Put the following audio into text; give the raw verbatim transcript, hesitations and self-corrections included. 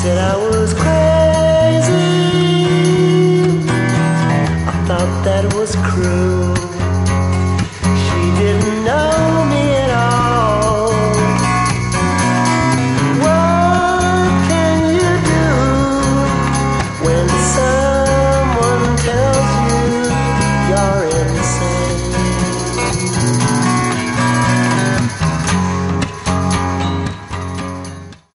said I was crazy. I thought that was cruel. She didn't know